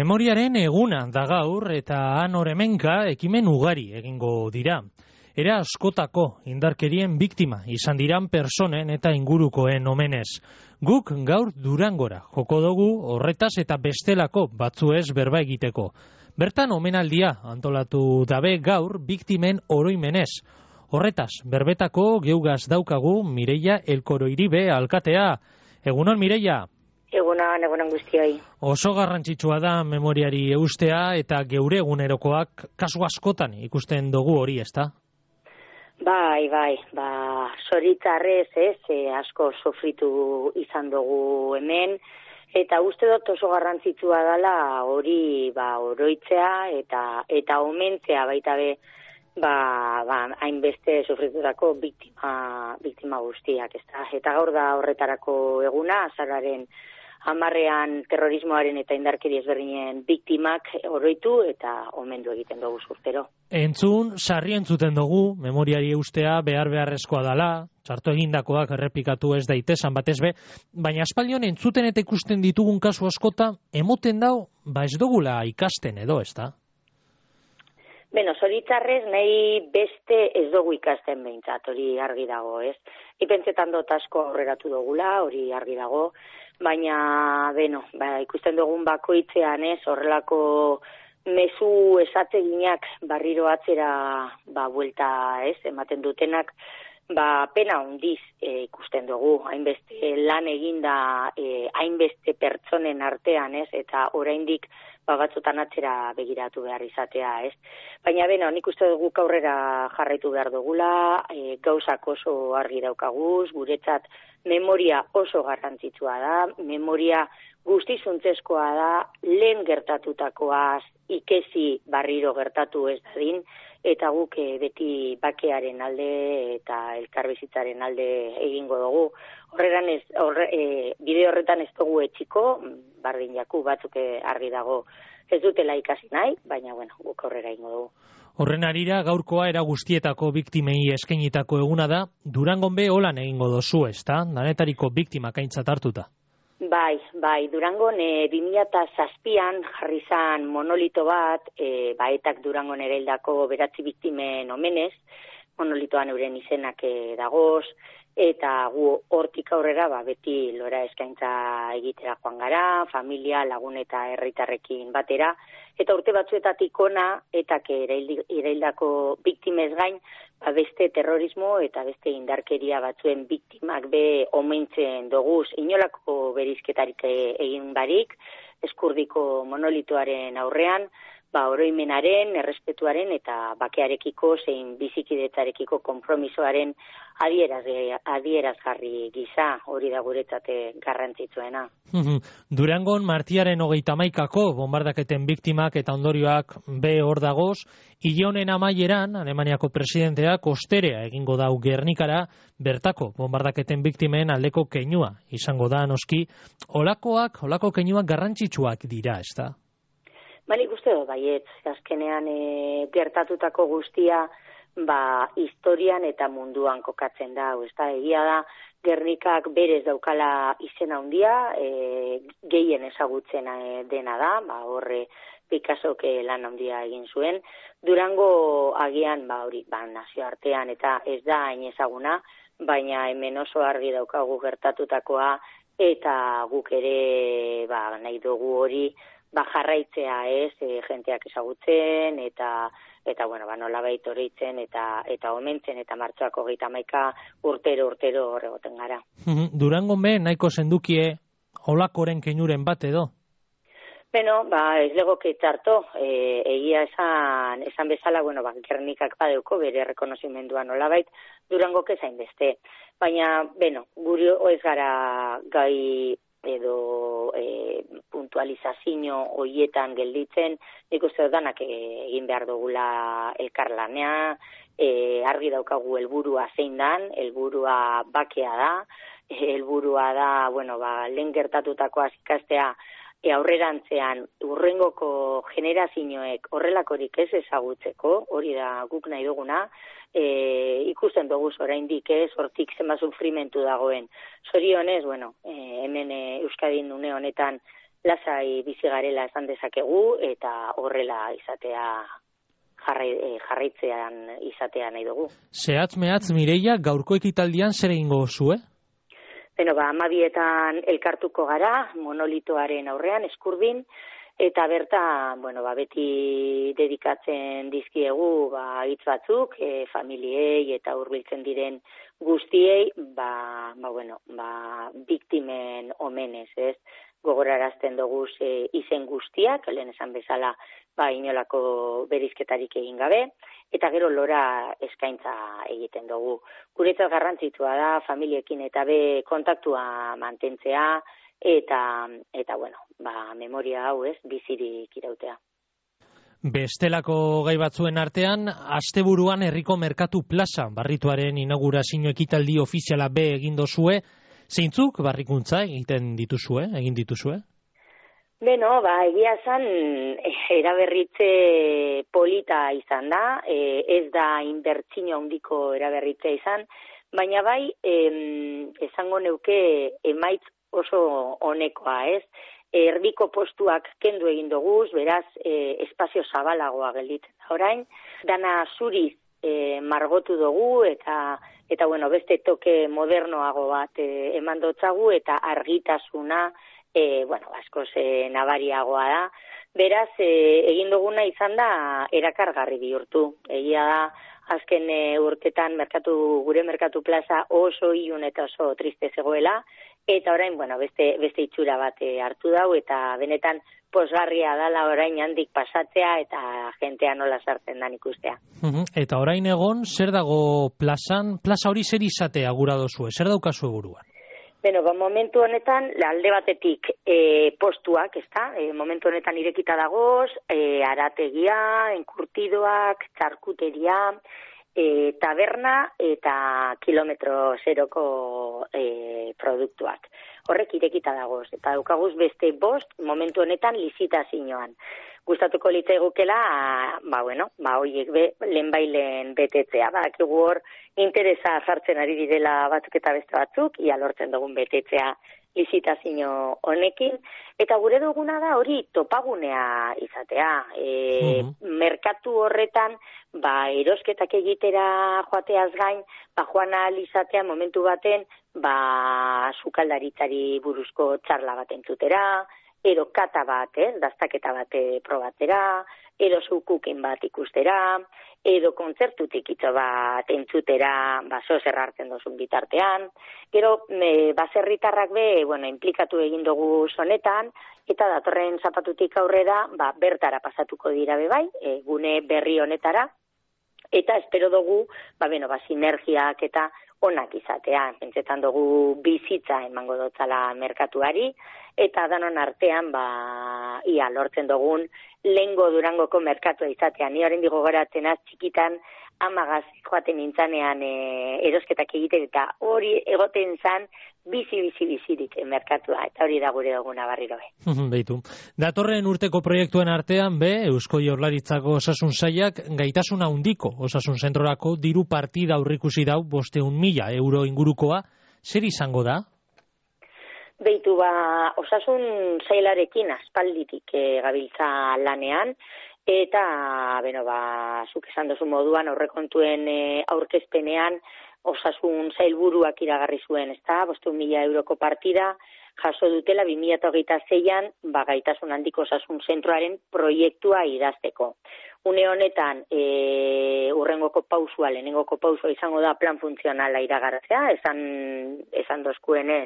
Memoriaren eguna da gaur eta han hemenka ekimen ugari egingo dira. Era askotako indarkerien biktima izan diran personen eta ingurukoen omenez. Guk gaur Durangora joko dugu horretaz eta bestelako batzuez berba egiteko. Bertan omenaldia antolatu dabe gaur biktimen oroimenez. Horretaz berbetako geugaz daukagu Mireia Elkoroiribe alkatea. Egunon Mireia. Egunon guztioi. Oso garrantzitsua da memoriari eustea eta geure egunerokoak kasu askotan ikusten dugu hori, ezta? Bai, zoritzarrez asko sofritu izan dugu hemen, eta uste dut oso garrantzitsua dela hori oroitzea eta omentzea baita be hainbeste sofritutako biktima guztiak, ezta? Eta gaur da horretarako eguna, azaroaren 10ean terrorismoaren eta indarkeri ezberdinen biktimak oroitu eta omendu egiten dugu urtero. Sarri entzuten dugu, memoriari eustea beharrezkoa dela, txarto egindakoak errepikatu ez daitezan batez be, baina aspaldion entzuten eta ikusten ditugun kasu askota, emoten dau, ez dugula ikasten edo, ezta? Zoritzarrez nahi beste ez dugu ikasten behintzat, hori argi dago, ez? Ipentzetan dut asko aurreratu dugula, hori argi dago, baina, ikusten dugun bakoitzean, ez, horrelako mezu esateginak barriro atzera, buelta, ez, ematen dutenak, pena handiz ikusten dugu, hainbeste lan eginda, hainbeste pertsonen artean, ez, eta oraindik batzutan atzera begiratu behar izatea, ez. Baina, nik uste dugu aurrera jarraitu behar dugula, gauzak oso argi daukaguz, guretzat memoria oso garrantzitsua da, memoria guztizuntzezkoa da, lehen gertatutakoaz ikezi barriro gertatu ez dadin, eta guk beti bakearen alde eta elkarbizitzaren alde egingo dugu. Bide horretan ez dugu etxiko, bardin jaku batzuk argi dago ez dutela ikasi nahi, baina guk aurrera egingo dugu. Horren arira gaurkoa era guztietako biktimei eskainitako eguna da, Durangon be holan egingo dozu, ezta? Danetariko biktimak aintzat hartuta. Bai, Durangon 2007an jarri zan monolito bat, etak Durangon ereildako 9 biktimen omenez, monolitoan euren izenak dagoz, eta gu hortik aurrera beti lora eskaintza egitera joan gara, familia, lagun eta herritarrekin batera, eta urte batzuetatik ona, eta ereildako biktimez gain, beste terrorismo eta beste indarkeria batzuen biktimak be omentzen doguz, inolako berizketarik egin barik, Eskurdiko monolitoaren aurrean, oroimenaren, errespetuaren eta bakearekiko zein bizikidetzarekiko konpromisoaren adierazgarri gisa, hori da guretzat garrantzitsuena. Durangon martiaren 31ako bombardaketen biktimak eta ondorioak be hor dagoz, hile honen amaieran, Alemaniako presidenteak osterea egingo dau Gernikara, bertako bombardaketen biktimen aldeko keinua izango da noski, holako keinuak garrantzitsuak dira, ezta? Nik uste dut, baietz, azkenean gertatutako guztia historian eta munduan kokatzen da, ezta? Egia da, Gernikak berez daukala izena handia, gehien ezagutzen dena da, horre Picassok lan handia egin zuen. Durango agian, nazioartean eta ez da hain ezaguna, baina hemen oso argi daukagu gertatutakoa eta guk ere nahi dugu hori jarraitzea jenteak ezagutzen eta nolabait oroitzen eta omentzen eta martxoak 31 urtero horregoten gara. Durangon be nahiko sendukie olakoren keinuren bat edo? Ez legoke txarto, egia esan bezala, Gernikak badeuko bere errekonozimendua nolabait, Durangok ezain beste. Baina, guri ez gara gai edo puntualizazio horietan gelditzen, nik uste danak egin behar dugula elkarlanea, argi daukagu helburua zein dan, helburua bakea da, helburua da, lehen gertatutakoaz ikastea, aurrerantzean urrengoko generazioek horrelakorik ez ezagutzeko, hori da guk nahi duguna, ikusten dugu oraindik hortik zenbat sufrimentu dagoen. Zorionez, hemen Euskadin une honetan lasai bizi garela esan dezakegu, eta horrela izatea jarraitzean izatea nahi dugu. Zehatz mehatz, Mireia, gaurko ekitaldian zer egingo zue? Beno, 12etan elkartuko gara, monolitoaren aurrean, Eskurbin, eta berta, beti dedikatzen dizkiegu hitz batzuk, familiei eta hurbiltzen diren guztiei, biktimen omenez, ez? Gogorarazten dugu izen guztiak, lehen esan bezala, inolako berizketarik egin gabe, eta gero lora eskaintza egiten dugu. Guretzat garrantzitsua da, familiekin eta kontaktua mantentzea, eta memoria hau, ez, bizirik irautea. Bestelako gai batzuen artean, asteburuan herriko merkatu plaza barrituaren inaugurazio ekitaldi ofiziala egin dozue, zeintzuk barrikuntza egin dituzue? Beno, egia esan, eraberritze polita izan da, ez da inbertsio handiko eraberritze izan, baina esango neuke emaitz oso honekoa, ez? Erdiko postuak kendu egin doguz, beraz, espazio zabalagoa gelditzen da orain, dana zuriz margotu dugu, eta beste toke modernoago bat eman dotzagu, eta argitasuna, askoz nabariagoa da. Beraz, egin duguna izan da erakargarri bihurtu. Egia da, azken urtetan gure merkatu plaza oso ilun eta oso triste zegoela, eta orain, beste itxura bat hartu dau, eta benetan posgarria dala orain handik pasatzea, eta jentea nola sartzen dan ikustea. Eta orain egon, zer dago plazan? Plaza hori zer izatea gura dozue? Zer daukazue buruan? Beno, momentu honetan, alde batetik postuak, ezta? Momentu honetan irekita dagoz, arategia, enkurtidoak, txarkuteria, taberna eta kilometro zeroko produktuak. Horrek irekita dagoz, eta daukaguz beste 5 momentu honetan lizitazioan. Gustatuko litzaigukela, horiek lehenbailen betetzea. Badakigu hor interesa jartzen ari direla batzuk eta beste batzuk, ia lortzen dugun betetzea lizitazio honekin, eta gure duguna da hori topagunea izatea. Merkatu horretan, erosketak egitera joateaz gain, joan ahal izatea momentu baten, sukaldaritzari buruzko txarla bat entzutera, edo kata bat, dastaketa bat probatzera, edo zukukin bat ikustera, edo kontzertutik hitzo bat entzutera, zer hartzen dozun bitartean. Gero, baserritarrak implikatu egin dugu honetan, eta datorren zapatutik aurrera, bertara pasatuko dira gune berri honetara, eta espero dugu, sinergiak eta onak izatea. Pentsetan dugu bizitza emango dotzala merkatuari, eta danon artean, ia lortzen dugun lehengo Durangoko merkatua izatea. Ni oraindik gogoratzen txikitan amagaz joaten nintzanean erosketak egiten, eta hori egoten zan bizirik merkatua, eta hori da gure duguna barriro Beitu. Datorren urteko proiektuen artean, Eusko Jaurlaritzako osasun sailak gaitasuna handiko osasun zentrorako diru partida aurreikusi dau 500.000 euro ingurukoa, zer izango da? Beitu, osasun sailarekin aspalditik gabiltza lanean, eta, zuk esan dozu moduan aurrekontuen aurkezpenean osasun sailburuak iragarri zuen, ezta, 500.000 euroko partida jaso dutela 2026an gaitasun handiko osasun zentroaren proiektua idazteko. Une honetan, urrengoko pausua, lehenengoko pausua izango da plan funtzionala iragartzea, esan dozkuenez,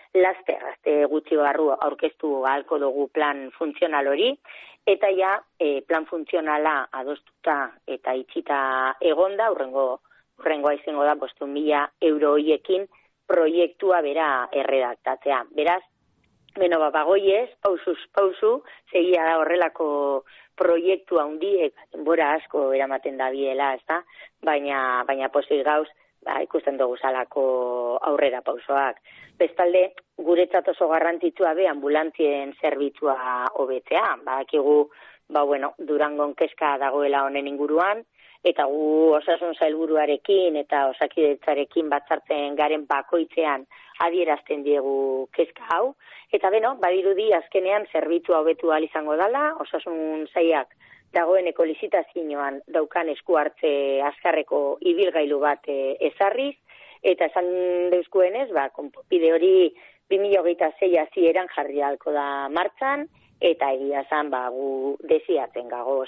laster gutxi barru aurkeztu ahalko dugu plan funtzional hori, eta plan funtzionala adostuta eta itxita egonda, urrengoa izango da 500.000 euro horiekin proiektua bera erredaktatzea. Beraz, bagoiez, pausuz pausu, segia da horrelako proiektu handiek, denbora asko eramaten da biela, ezta? Baina pozik gauz, ikusten dugu salako aurrera pausoak. Bestalde, guretzat oso garrantzitsua ambulantzien zerbitzua hobetzea. Badakigu, Durangon kezka dagoela honen inguruan, eta gu osasun sailburuarekin eta osakidetzarekin batzartzen garen bakoitzean adierazten diegu kezka hau, eta beno, badirudi azkenean zerbitzu hobetu ahal izango dela, osasun sailak dagoeneko lizitazioan daukan esku hartze azkarreko ibilgailu bat ezarriz, eta esan deuskuenez, konponbide hori 2026 hasieran jarri ahalko da martxan, eta egia zan, gu desiatzen gagoz,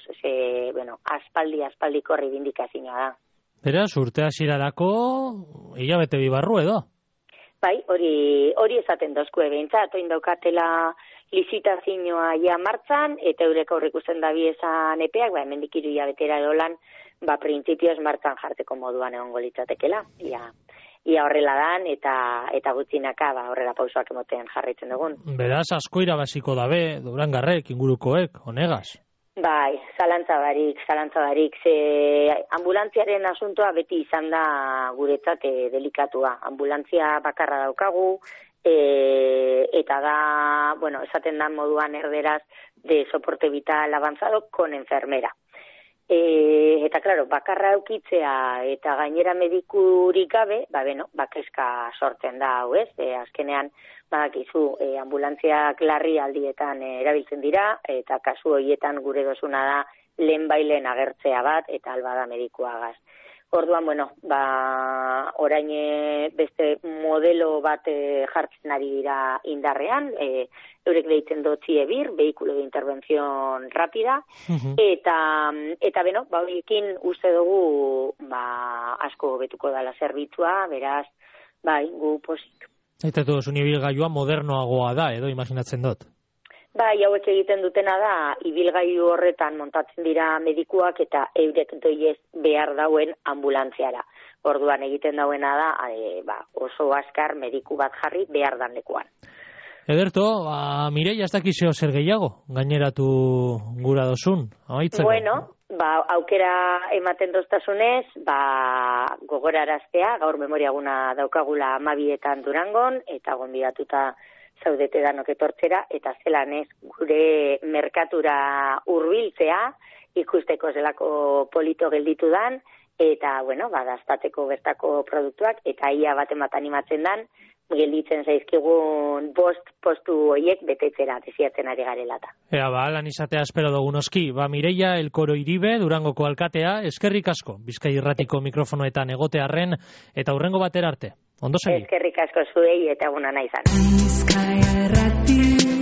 aspaldiko reivindikazioa da. Beraz, urte hasierarako hilabete bi barru edo? Bai, hori esaten dozkue behintzat, oin daukatela lizitazioa ja martxan, eta eurek aurrikusten da biezan epeak, hemendik 3 hilabetera edolan, printzipioz martxan jarteko moduan egongo litzatekela. Ia horrela dan, eta gutxinaka horrela pausoak emoten jarraitzen dugun. Beraz, asko irabaziko dabe, Durangarrek, ingurukoek, honegaz? Bai, zalantza barik, ze ambulantziaren asuntoa beti izan da guretzat delikatua. Ambulantzia bakarra daukagu, eta da, esaten da moduan erderaz, de soporte vital avanzado con enfermera. Eta, klaro, bakarra eukitzea eta gainera medikurik gabe, kezka sortzen da hau, ez? Azkenean, badakizu, ambulantziak larri aldietan erabiltzen dira, eta kasu horietan gure dosuna da lehen agertzea bat, eta alba da medikuagaz. Orduan, orain beste modelo bat jartzen ari dira indarrean, eurek deitzen dotzi ebir, vehikulo de intervención rápida, eta horiekin uste dugu asko betuko dala zerbitzua, beraz, gu posik. Eta duzun ibilgailua modernoagoa da, edo imaginatzen dut? Hauek egiten dutena da, ibilgailu horretan montatzen dira medikuak eta eurek doiez behar dauen ambulantziara. Orduan egiten dauena da, oso azkar mediku bat jarri behar dan lekuan. Ederto, Mireia, ez dakizio zer gehiago, gaineratu gura dozun, amaitzeko? Aukera ematen doztasunez, gogoraraztea, gaur memoriaguna daukagula 12etan Durangon, eta gonbidatuta zaudete danok etortzera, eta zelan ez gure merkatura hurbiltzea, ikusteko zelako polito gelditu dan, eta, daztateko bertako produktuak, eta ia bat animatzen dan, gelditzen zaizkigun 5 postu horiek betetzera, desiatzen ari garelata. Lan izatea espero dugun oski. Mireia Elkoro Iribe, Durangoko alkatea, eskerrik asko, Bizkai Irratiko mikrofonoetan egotearren, eta hurrengo batera arte. Ondo segi? Eskerrik asko zuei eta eguna naizan.